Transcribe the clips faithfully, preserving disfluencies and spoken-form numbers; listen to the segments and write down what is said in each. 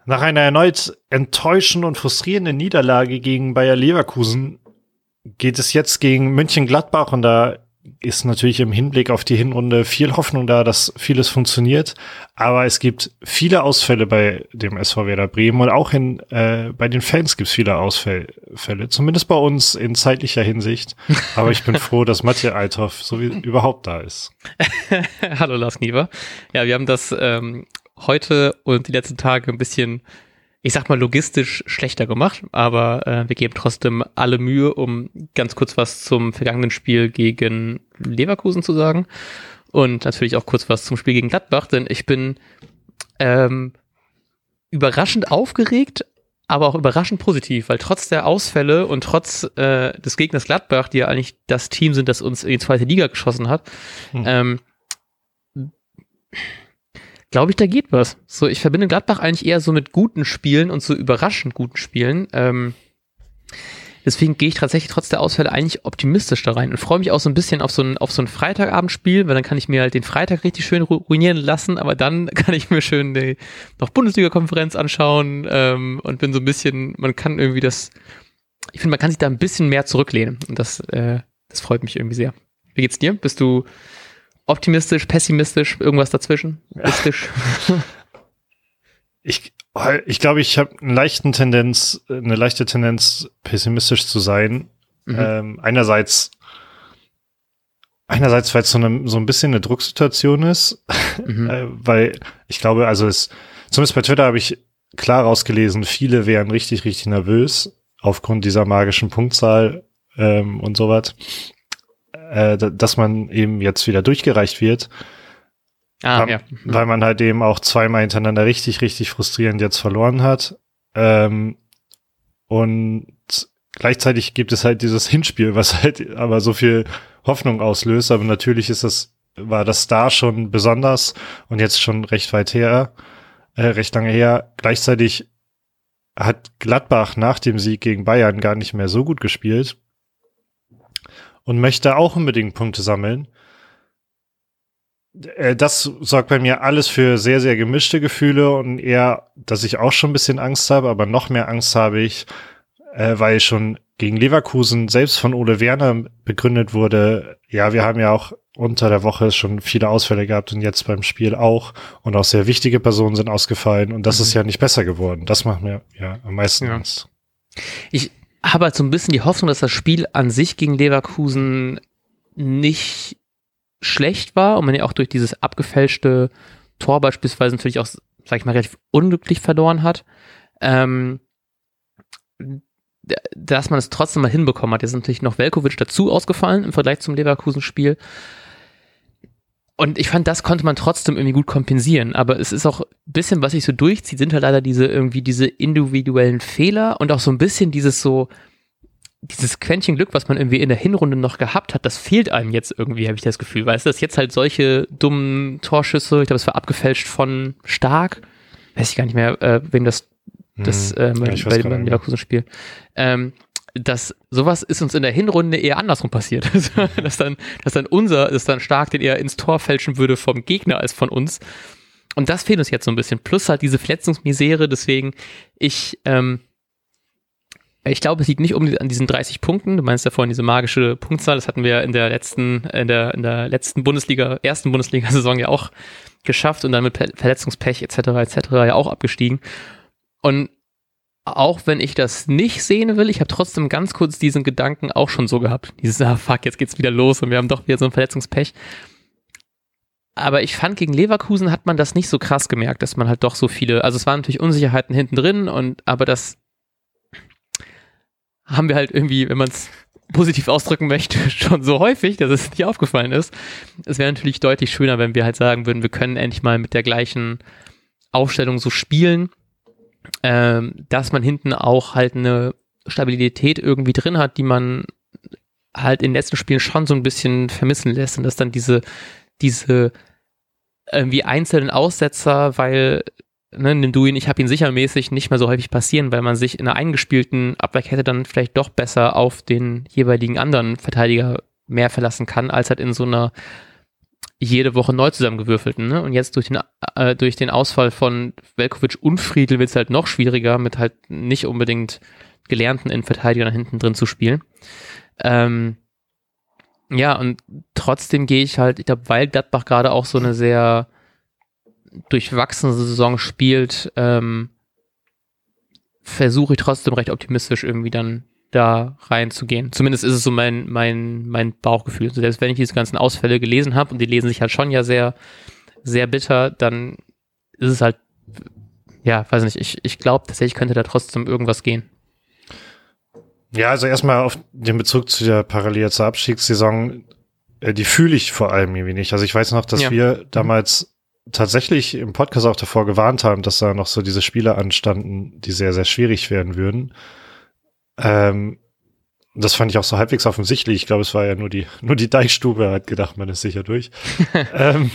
Nach einer erneut enttäuschenden und frustrierenden Niederlage gegen Bayer Leverkusen geht es jetzt gegen Mönchengladbach und da ist natürlich im Hinblick auf die Hinrunde viel Hoffnung da, dass vieles funktioniert. Aber es gibt viele Ausfälle bei dem S V Werder Bremen und auch in, äh, bei den Fans gibt es viele Ausfälle, zumindest bei uns in zeitlicher Hinsicht. Aber ich bin froh, dass Matthias Althoff so wie überhaupt da ist. Hallo Lars Kniever. Ja, wir haben das ähm, heute und die letzten Tage ein bisschen, ich sag mal, logistisch schlechter gemacht, aber äh, wir geben trotzdem alle Mühe, um ganz kurz was zum vergangenen Spiel gegen Leverkusen zu sagen und natürlich auch kurz was zum Spiel gegen Gladbach, denn ich bin ähm, überraschend aufgeregt, aber auch überraschend positiv, weil trotz der Ausfälle und trotz äh, des Gegners Gladbach, die ja eigentlich das Team sind, das uns in die zweite Liga geschossen hat, hm. ähm, glaube ich, da geht was. So, ich verbinde Gladbach eigentlich eher so mit guten Spielen und so überraschend guten Spielen. Ähm, deswegen gehe ich tatsächlich trotz der Ausfälle eigentlich optimistisch da rein und freue mich auch so ein bisschen auf so ein, auf so ein Freitagabendspiel, weil dann kann ich mir halt den Freitag richtig schön ruinieren lassen, aber dann kann ich mir schön die noch Bundesliga-Konferenz anschauen ähm, und bin so ein bisschen, man kann irgendwie das, ich finde, man kann sich da ein bisschen mehr zurücklehnen und das, äh, das freut mich irgendwie sehr. Wie geht's dir? Bist du optimistisch, pessimistisch, irgendwas dazwischen? Mystisch? Ich, ich glaube, ich habe eine leichte Tendenz, eine leichte Tendenz, pessimistisch zu sein. Mhm. Ähm, einerseits, einerseits, weil es so, eine, so ein bisschen eine Drucksituation ist, mhm. äh, weil ich glaube, also es, zumindest bei Twitter habe ich klar rausgelesen, viele wären richtig, richtig nervös aufgrund dieser magischen Punktzahl ähm, und sowas. Dass man eben jetzt wieder durchgereicht wird, ah, weil, ja. weil man halt eben auch zweimal hintereinander richtig, richtig frustrierend jetzt verloren hat. Ähm, und gleichzeitig gibt es halt dieses Hinspiel, was halt aber so viel Hoffnung auslöst. Aber natürlich ist das, war das da schon besonders und jetzt schon recht weit her, äh, recht lange her. Gleichzeitig hat Gladbach nach dem Sieg gegen Bayern gar nicht mehr so gut gespielt. Und möchte auch unbedingt Punkte sammeln. Das sorgt bei mir alles für sehr, sehr gemischte Gefühle und eher, dass ich auch schon ein bisschen Angst habe, aber noch mehr Angst habe ich, äh, weil schon gegen Leverkusen selbst von Ole Werner begründet wurde, ja, wir haben ja auch unter der Woche schon viele Ausfälle gehabt und jetzt beim Spiel auch und auch sehr wichtige Personen sind ausgefallen und das mhm. ist ja nicht besser geworden. Das macht mir ja am meisten ja. Angst. Ich habe halt so ein bisschen die Hoffnung, dass das Spiel an sich gegen Leverkusen nicht schlecht war und man ja auch durch dieses abgefälschte Tor beispielsweise natürlich auch, sag ich mal, relativ unglücklich verloren hat, ähm, dass man es trotzdem mal hinbekommen hat. Jetzt ist natürlich noch Veljković dazu ausgefallen im Vergleich zum Leverkusen-Spiel. Und ich fand, das konnte man trotzdem irgendwie gut kompensieren. Aber es ist auch ein bisschen, was sich so durchzieht, sind halt leider diese irgendwie diese individuellen Fehler und auch so ein bisschen dieses so, dieses Quäntchen Glück, was man irgendwie in der Hinrunde noch gehabt hat, das fehlt einem jetzt irgendwie, habe ich das Gefühl. Weißt du, dass jetzt halt solche dummen Torschüsse, ich glaube, es war abgefälscht von Stark, weiß ich gar nicht mehr, äh, wem das, das äh, hm, bei, ja, bei dem Leverkusen-Spiel, ähm, dass sowas ist uns in der Hinrunde eher andersrum passiert. dass dann, dass dann unser, dass dann Stark den eher ins Tor fälschen würde vom Gegner als von uns. Und das fehlt uns jetzt so ein bisschen. Plus halt diese Verletzungsmisere, deswegen ich, ähm, ich glaube, es liegt nicht um an diesen dreißig Punkten. Du meinst ja vorhin diese magische Punktzahl. Das hatten wir in der letzten, in der, in der letzten Bundesliga, ersten Bundesliga-Saison ja auch geschafft und dann mit Verletzungspech et cetera et cetera ja auch abgestiegen. Und auch wenn ich das nicht sehen will, ich habe trotzdem ganz kurz diesen Gedanken auch schon so gehabt. Dieses, ah fuck, jetzt geht's wieder los und wir haben doch wieder so ein Verletzungspech. Aber ich fand, gegen Leverkusen hat man das nicht so krass gemerkt, dass man halt doch so viele, also es waren natürlich Unsicherheiten hinten drin und aber das haben wir halt irgendwie, wenn man es positiv ausdrücken möchte, schon so häufig, dass es nicht aufgefallen ist. Es wäre natürlich deutlich schöner, wenn wir halt sagen würden, wir können endlich mal mit der gleichen Aufstellung so spielen, ähm, dass man hinten auch halt eine Stabilität irgendwie drin hat, die man halt in den letzten Spielen schon so ein bisschen vermissen lässt und dass dann diese, diese irgendwie einzelnen Aussetzer, weil ne, nimm du ihn, ich habe ihn sichermäßig nicht mehr so häufig passieren, weil man sich in einer eingespielten Abwehrkette dann vielleicht doch besser auf den jeweiligen anderen Verteidiger mehr verlassen kann, als halt in so einer jede Woche neu zusammengewürfelten, ne? Und jetzt durch den, äh, durch den Ausfall von Veljković und Friedl wird es halt noch schwieriger, mit halt nicht unbedingt gelernten Innenverteidigern hinten drin zu spielen. Ähm, ja, und trotzdem gehe ich halt, ich glaube, weil Gladbach gerade auch so eine sehr durchwachsene Saison spielt, ähm, versuche ich trotzdem recht optimistisch irgendwie dann da reinzugehen. Zumindest ist es so mein, mein, mein Bauchgefühl. Also selbst wenn ich diese ganzen Ausfälle gelesen habe, und die lesen sich halt schon ja sehr, sehr bitter, dann ist es halt, ja, weiß nicht, ich, ich glaube tatsächlich könnte da trotzdem irgendwas gehen. Ja, also erstmal auf den Bezug zu der Parallele zur Abstiegssaison, äh, die fühle ich vor allem irgendwie nicht. Also ich weiß noch, dass ja. wir damals tatsächlich im Podcast auch davor gewarnt haben, dass da noch so diese Spiele anstanden, die sehr, sehr schwierig werden würden. Ähm, das fand ich auch so halbwegs offensichtlich. Ich glaube, es war ja nur die, nur die Deichstube, hat gedacht, man ist sicher durch. ähm,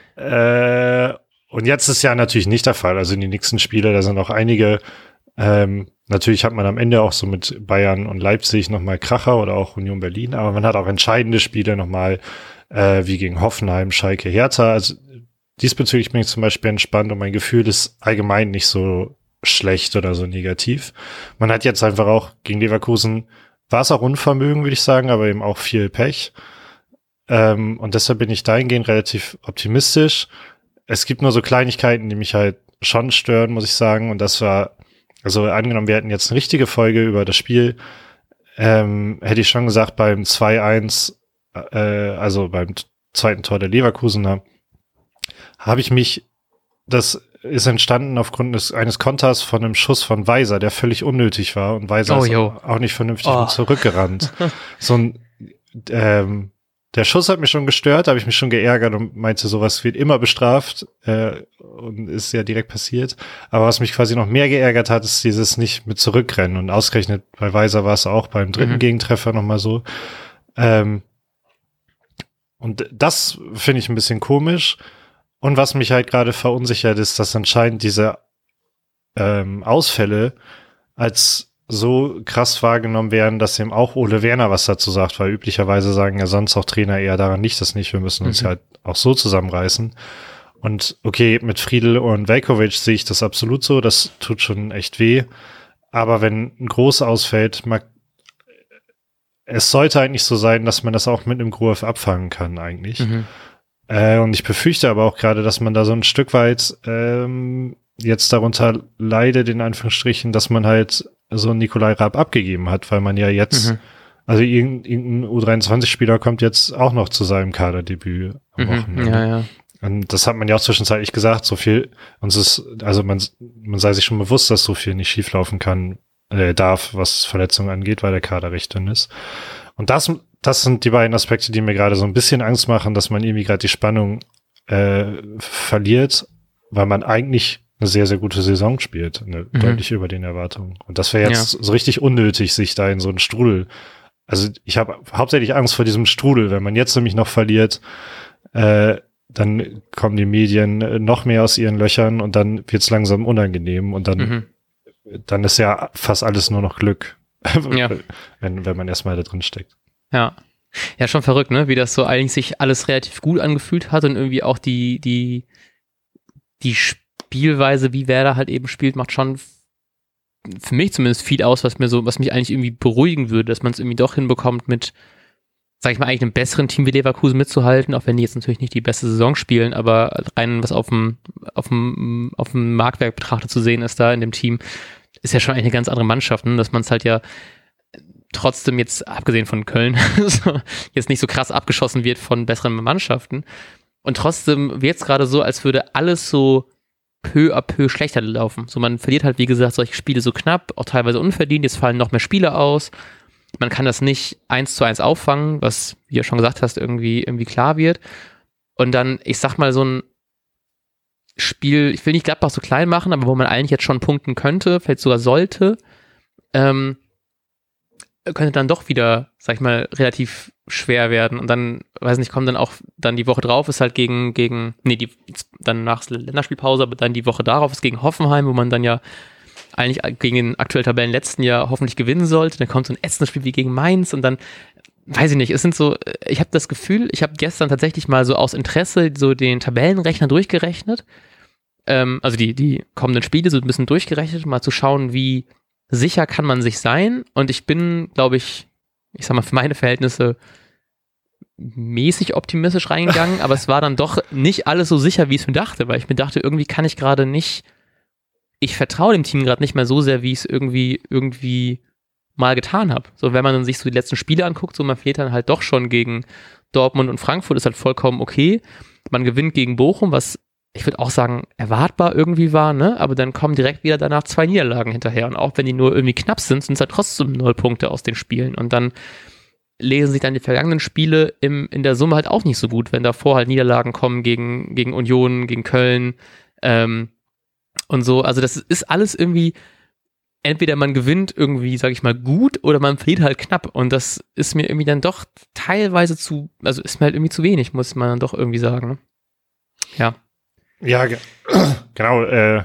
äh, und jetzt ist ja natürlich nicht der Fall. Also in den nächsten Spiele, da sind auch einige, ähm, natürlich hat man am Ende auch so mit Bayern und Leipzig nochmal Kracher oder auch Union Berlin, aber man hat auch entscheidende Spiele nochmal, äh, wie gegen Hoffenheim, Schalke, Hertha. Also diesbezüglich bin ich zum Beispiel entspannt und mein Gefühl ist allgemein nicht so schlecht oder so negativ. Man hat jetzt einfach auch gegen Leverkusen, war es auch Unvermögen, würde ich sagen, aber eben auch viel Pech. Ähm, und deshalb bin ich dahingehend relativ optimistisch. Es gibt nur so Kleinigkeiten, die mich halt schon stören, muss ich sagen. Und das war, also angenommen, wir hätten jetzt eine richtige Folge über das Spiel, ähm, hätte ich schon gesagt, beim zwei eins, äh, also beim zweiten Tor der Leverkusener, habe ich mich, das ist entstanden aufgrund des, eines Konters von einem Schuss von Weiser, der völlig unnötig war und Weiser oh, ist jo. auch nicht vernünftig oh. und zurückgerannt. So ein, ähm, der Schuss hat mich schon gestört, da habe ich mich schon geärgert und meinte, sowas wird immer bestraft äh, und ist ja direkt passiert. Aber was mich quasi noch mehr geärgert hat, ist dieses nicht mit zurückrennen und ausgerechnet bei Weiser war es auch beim dritten mhm. Gegentreffer nochmal so. Ähm, und das finde ich ein bisschen komisch. Und was mich halt gerade verunsichert, ist, dass anscheinend diese ähm, Ausfälle als so krass wahrgenommen werden, dass eben auch Ole Werner was dazu sagt, weil üblicherweise sagen ja sonst auch Trainer eher daran nicht, das nicht, wir müssen uns mhm. halt auch so zusammenreißen. Und okay, mit Friedl und Veljković sehe ich das absolut so, das tut schon echt weh. Aber wenn ein Groß ausfällt, mag, es sollte eigentlich so sein, dass man das auch mit einem Groß abfangen kann eigentlich. Mhm. Äh, und ich befürchte aber auch gerade, dass man da so ein Stück weit ähm, jetzt darunter leidet, in Anführungsstrichen, dass man halt so einen Nikolai Raab abgegeben hat, weil man ja jetzt, mhm. also irgendein, irgendein U dreiundzwanzig-Spieler kommt jetzt auch noch zu seinem Kaderdebüt am mhm. Wochenende. Ja, ja. Und das hat man ja auch zwischenzeitlich gesagt, so viel, uns ist, also man, man sei sich schon bewusst, dass so viel nicht schieflaufen kann, äh, darf, was Verletzungen angeht, weil der Kader recht dünn ist. Und das Das sind die beiden Aspekte, die mir gerade so ein bisschen Angst machen, dass man irgendwie gerade die Spannung äh, verliert, weil man eigentlich eine sehr, sehr gute Saison spielt, eine, mhm. deutlich über den Erwartungen. Und das wäre jetzt ja. so richtig unnötig, sich da in so einen Strudel, also ich habe hauptsächlich Angst vor diesem Strudel, wenn man jetzt nämlich noch verliert, äh, dann kommen die Medien noch mehr aus ihren Löchern und dann wird's langsam unangenehm und dann, mhm. dann ist ja fast alles nur noch Glück, ja. wenn, wenn man erstmal da drin steckt. Ja. Ja, schon verrückt, ne? Wie das so eigentlich sich alles relativ gut angefühlt hat und irgendwie auch die, die, die Spielweise, wie Werder halt eben spielt, macht schon für mich zumindest viel aus, was mir so, was mich eigentlich irgendwie beruhigen würde, dass man es irgendwie doch hinbekommt, mit, sag ich mal, eigentlich einem besseren Team wie Leverkusen mitzuhalten, auch wenn die jetzt natürlich nicht die beste Saison spielen, aber rein was auf dem, auf dem, auf dem Marktwerk betrachtet zu sehen ist da in dem Team, ist ja schon eigentlich eine ganz andere Mannschaft, ne? Dass man es halt ja trotzdem jetzt, abgesehen von Köln, jetzt nicht so krass abgeschossen wird von besseren Mannschaften. Und trotzdem wird es gerade so, als würde alles so peu à peu schlechter laufen. So, man verliert halt, wie gesagt, solche Spiele so knapp, auch teilweise unverdient. Jetzt fallen noch mehr Spiele aus. Man kann das nicht eins zu eins auffangen, was, wie du schon gesagt hast, irgendwie, irgendwie klar wird. Und dann, ich sag mal, so ein Spiel, ich will nicht Gladbach so klein machen, aber wo man eigentlich jetzt schon punkten könnte, vielleicht sogar sollte, ähm, könnte dann doch wieder, sag ich mal, relativ schwer werden. Und dann, weiß nicht, kommt dann auch dann die Woche drauf, ist halt gegen, gegen, nee, die, dann nach Länderspielpause, aber dann die Woche darauf ist gegen Hoffenheim, wo man dann ja eigentlich gegen den aktuellen Tabellenletzten ja hoffentlich gewinnen sollte. Dann kommt so ein ätzendes Spiel wie gegen Mainz und dann weiß ich nicht, es sind so, ich habe das Gefühl, ich habe gestern tatsächlich mal so aus Interesse so den Tabellenrechner durchgerechnet, ähm, also die, die kommenden Spiele so ein bisschen durchgerechnet, mal zu schauen, wie sicher kann man sich sein, und ich bin, glaube ich, ich sag mal für meine Verhältnisse mäßig optimistisch reingegangen, aber es war dann doch nicht alles so sicher, wie ich es mir dachte, weil ich mir dachte, irgendwie kann ich gerade nicht, ich vertraue dem Team gerade nicht mehr so sehr, wie ich es irgendwie, irgendwie mal getan habe. So, wenn man dann sich so die letzten Spiele anguckt, so man verliert dann halt doch schon gegen Dortmund und Frankfurt, ist halt vollkommen okay. Man gewinnt gegen Bochum, was ich würde auch sagen, erwartbar irgendwie war, ne? Aber dann kommen direkt wieder danach zwei Niederlagen hinterher. Und auch wenn die nur irgendwie knapp sind, sind es halt trotzdem null Punkte aus den Spielen. Und dann lesen sich dann die vergangenen Spiele im, in der Summe halt auch nicht so gut, wenn davor halt Niederlagen kommen gegen, gegen Union, gegen Köln ähm, und so. Also das ist alles irgendwie, entweder man gewinnt irgendwie, sag ich mal, gut oder man verliert halt knapp. Und das ist mir irgendwie dann doch teilweise zu, also ist mir halt irgendwie zu wenig, muss man dann doch irgendwie sagen. Ne? Ja. Ja, ge- genau, äh,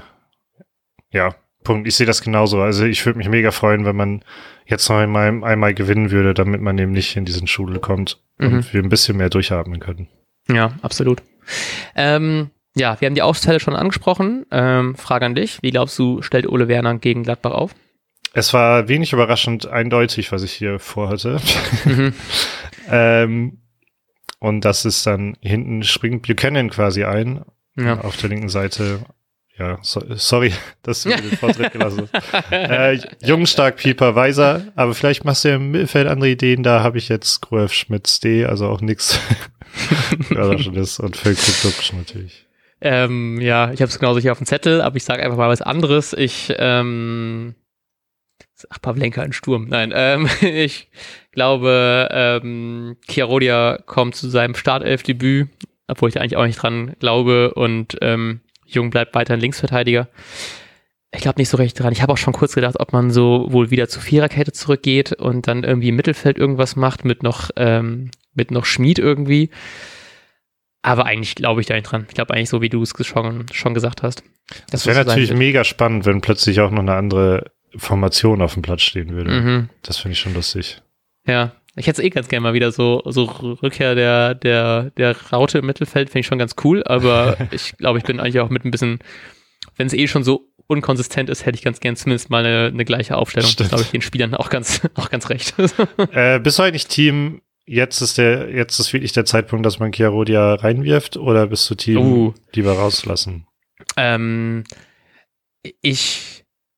ja, Punkt. Ich sehe das genauso. Also ich würde mich mega freuen, wenn man jetzt noch einmal, einmal gewinnen würde, damit man eben nicht in diesen Schule kommt und mhm. wir ein bisschen mehr durchatmen können. Ja, absolut. Ähm, ja, wir haben die Aufstelle schon angesprochen. Ähm, Frage an dich. Wie glaubst du, stellt Ole Werner gegen Gladbach auf? Es war wenig überraschend eindeutig, was ich hier vorhatte. Mhm. ähm, und das ist dann, hinten springt Buchanan quasi ein. Ja. Auf der linken Seite, ja, so, sorry, dass du mir den Vortritt gelassen hast. äh, Jung, stark, Pieper, Weiser, aber vielleicht machst du ja im Mittelfeld andere Ideen, da habe ich jetzt Gruev, Schmitz, D, also auch nichts Überraschendes und Völkrug Duksch natürlich. Ähm, ja, ich habe es genauso hier auf dem Zettel, aber ich sage einfach mal was anderes. Ich, ähm, ach, Pavlenka in Sturm, nein, ähm, ich glaube, ähm, Chiarodia kommt zu seinem Startelfdebüt, obwohl ich da eigentlich auch nicht dran glaube, und ähm, Jung bleibt weiterhin Linksverteidiger. Ich glaube nicht so recht dran. Ich habe auch schon kurz gedacht, ob man so wohl wieder zur Viererkette zurückgeht und dann irgendwie im Mittelfeld irgendwas macht mit noch ähm, mit noch Schmied irgendwie. Aber eigentlich glaube ich da nicht dran. Ich glaube eigentlich so, wie du es schon, schon gesagt hast. Das, das wäre natürlich mega spannend, wenn plötzlich auch noch eine andere Formation auf dem Platz stehen würde. Mhm. Das finde ich schon lustig. Ja. Ich hätte es eh ganz gerne mal wieder so, so Rückkehr der, der, der Raute im Mittelfeld, finde ich schon ganz cool, aber ich glaube, ich bin eigentlich auch mit ein bisschen, wenn es eh schon so unkonsistent ist, hätte ich ganz gern zumindest mal eine, eine gleiche Aufstellung. Stimmt. Das glaube ich den Spielern auch ganz, auch ganz recht. äh, bist du eigentlich Team, jetzt ist der, jetzt ist wirklich der Zeitpunkt, dass man Chiarodia reinwirft, oder bist du Team, uh. lieber rauslassen? Ähm, ich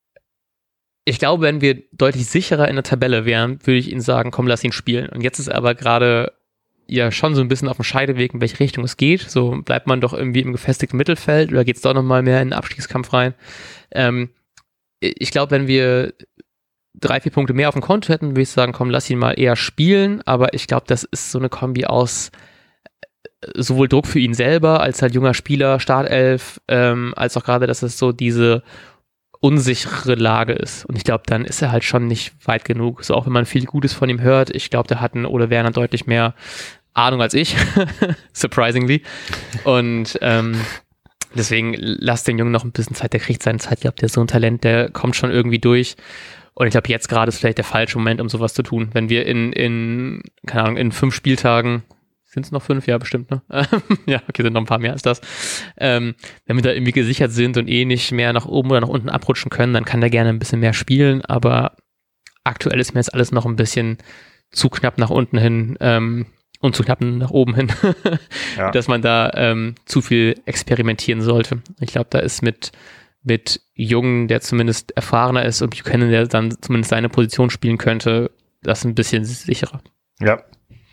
Ich glaube, wenn wir deutlich sicherer in der Tabelle wären, würde ich Ihnen sagen, komm, lass ihn spielen. Und jetzt ist er aber gerade ja schon so ein bisschen auf dem Scheideweg, in welche Richtung es geht. So bleibt man doch irgendwie im gefestigten Mittelfeld oder geht es doch nochmal mehr in den Abstiegskampf rein. Ähm, ich glaube, wenn wir drei, vier Punkte mehr auf dem Konto hätten, würde ich sagen, komm, lass ihn mal eher spielen. Aber ich glaube, das ist so eine Kombi aus sowohl Druck für ihn selber als halt junger Spieler, Startelf, ähm, als auch gerade, dass es so diese unsichere Lage ist. Und ich glaube, dann ist er halt schon nicht weit genug. So, auch wenn man viel Gutes von ihm hört, ich glaube, da hat ein Ole Werner deutlich mehr Ahnung als ich. Surprisingly. Und ähm, deswegen lasst den Jungen noch ein bisschen Zeit, der kriegt seine Zeit. Ich glaube, der ist so ein Talent, der kommt schon irgendwie durch. Und ich glaube, jetzt gerade ist vielleicht der falsche Moment, um sowas zu tun. Wenn wir in, in keine Ahnung, in fünf Spieltagen, sind es noch fünf? Ja, bestimmt, ne? Ja, okay, sind noch ein paar mehr als das. Ähm, wenn wir da irgendwie gesichert sind und eh nicht mehr nach oben oder nach unten abrutschen können, dann kann der gerne ein bisschen mehr spielen, aber aktuell ist mir jetzt alles noch ein bisschen zu knapp nach unten hin ähm, und zu knapp nach oben hin, ja. Dass man da ähm, zu viel experimentieren sollte. Ich glaube, da ist mit, mit Jungen, der zumindest erfahrener ist, und Buchanan, der dann zumindest seine Position spielen könnte, das ein bisschen sicherer. Ja.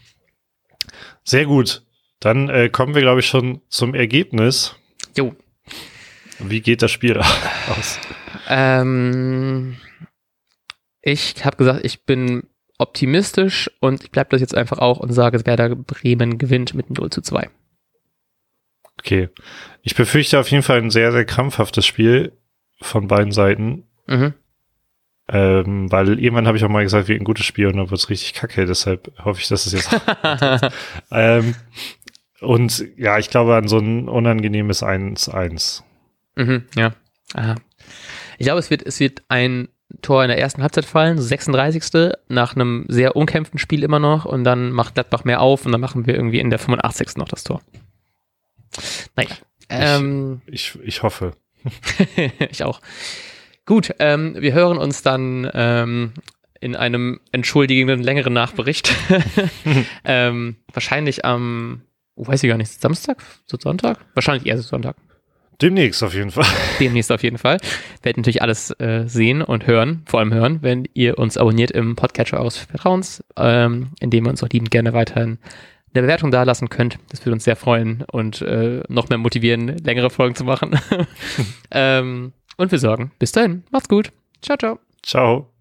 Sehr gut. Dann äh, kommen wir, glaube ich, schon zum Ergebnis. Jo. Wie geht das Spiel aus? Ähm, ich habe gesagt, ich bin optimistisch und ich bleibe das jetzt einfach auch und sage, Werder Bremen gewinnt mit null zu zwei. Okay. Ich befürchte auf jeden Fall ein sehr, sehr krampfhaftes Spiel von beiden Seiten. Mhm. Ähm, weil irgendwann habe ich auch mal gesagt, wie ein gutes Spiel, und dann wird es richtig kacke, deshalb hoffe ich, dass es jetzt ähm, und ja, ich glaube an so ein unangenehmes eins eins. Mhm, ja. Aha. Ich glaube, es wird, es wird ein Tor in der ersten Halbzeit fallen, so sechsunddreißigste nach einem sehr umkämpften Spiel immer noch und dann macht Gladbach mehr auf und dann machen wir irgendwie in der fünfundachtzigsten noch das Tor. Naja. Ähm, ich, ich, ich hoffe. ich auch. Gut, ähm, wir hören uns dann ähm, in einem entschuldigenden längeren Nachbericht. ähm, wahrscheinlich am, oh, weiß ich gar nicht, Samstag? Sonntag? Wahrscheinlich eher Sonntag. Demnächst auf jeden Fall. Demnächst auf jeden Fall. Werdet natürlich alles äh, sehen und hören, vor allem hören, wenn ihr uns abonniert im Podcatcher eures Vertrauens, ähm, indem ihr uns auch liebend gerne weiterhin eine Bewertung dalassen könnt. Das würde uns sehr freuen und äh, noch mehr motivieren, längere Folgen zu machen. ähm, und wir sagen, bis dahin, macht's gut. Ciao, ciao. Ciao.